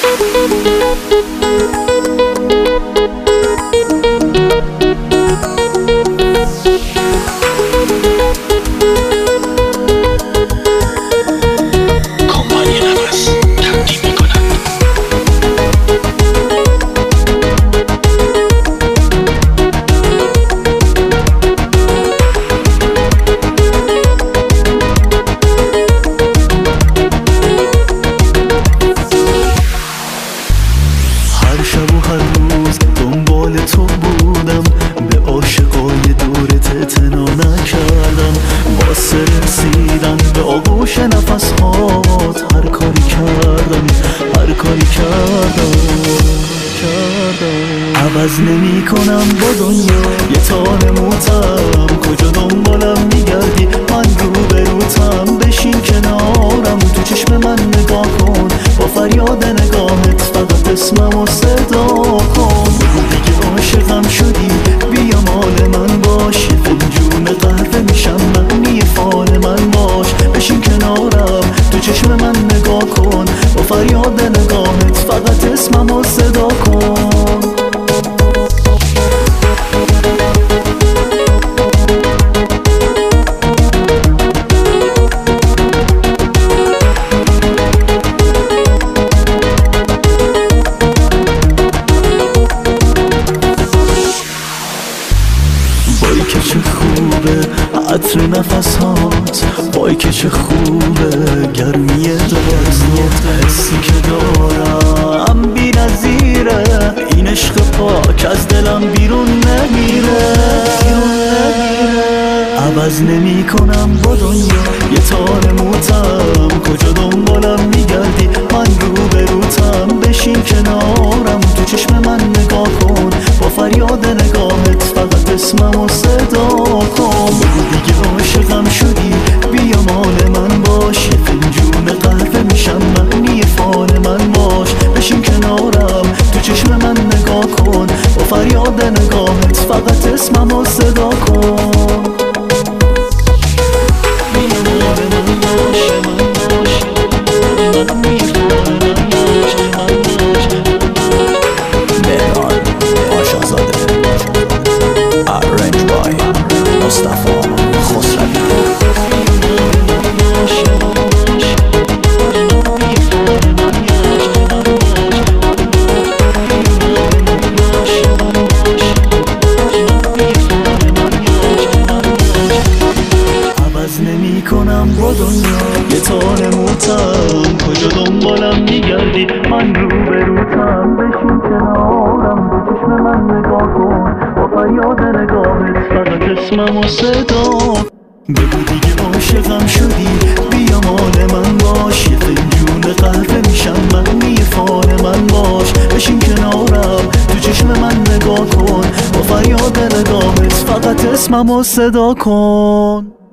تو بودم، به عاشقای دورت اعتنا نکردم، واسه رسیدن به آغوش نفس هات هر کاری کردم، هر کاری کردم. عوض نمی کنم با دنیا یه تار موتم، کجا دنبالم میگردی من روبروتم، بشین کنارم تو چشم من نگاه کن، با فریاد نگاهت فقط اسممو صدا کن، بگو دیگه عاشقم شدی بیا مال من باش، یه فنجون قهوه میشم معنی فال من باش، بشین کنارم تو چشم من نگاه کن، با فریاد نگاهت فقط اسممو صدا کن. وای که چه خوبه عطر نفس هات، وای که چه خوبه گرمی دستت، حسی که دارم بی نظیره، این عشق پاک از دلم بیرون نمیره. عوض نمی کنم با دنیا یه تار موتم، کجا دنبالم میگردی من روبروتم، بشین کنارم تو چشم من نگاه کن، با فریاد نگاهت فقط اسممو صدا کن، بگو دیگه عاشقم شدی بیا مال من باش، یه فنجون قهوه میشم معنی فال من باش، بشین کنارم تو چشم من نگاه کن، با فریاد نگاهت فقط اسممو صدا کن. نمی کنم با دنیا یه تار موتم، کجا دنبالم میگردی من روبروتم، بشین کنارم به چشم من نگاه کن، با فریاد نگاهت فقط اسممو صدا، بگو دیگه عاشقم شدی بیا مال من باش، یه فنجون قهوه میشم معنی فال من باش، بشین کنارم تو چشم من نگاه کن، با فریاد نگاهت فقط اسممو صدا کن.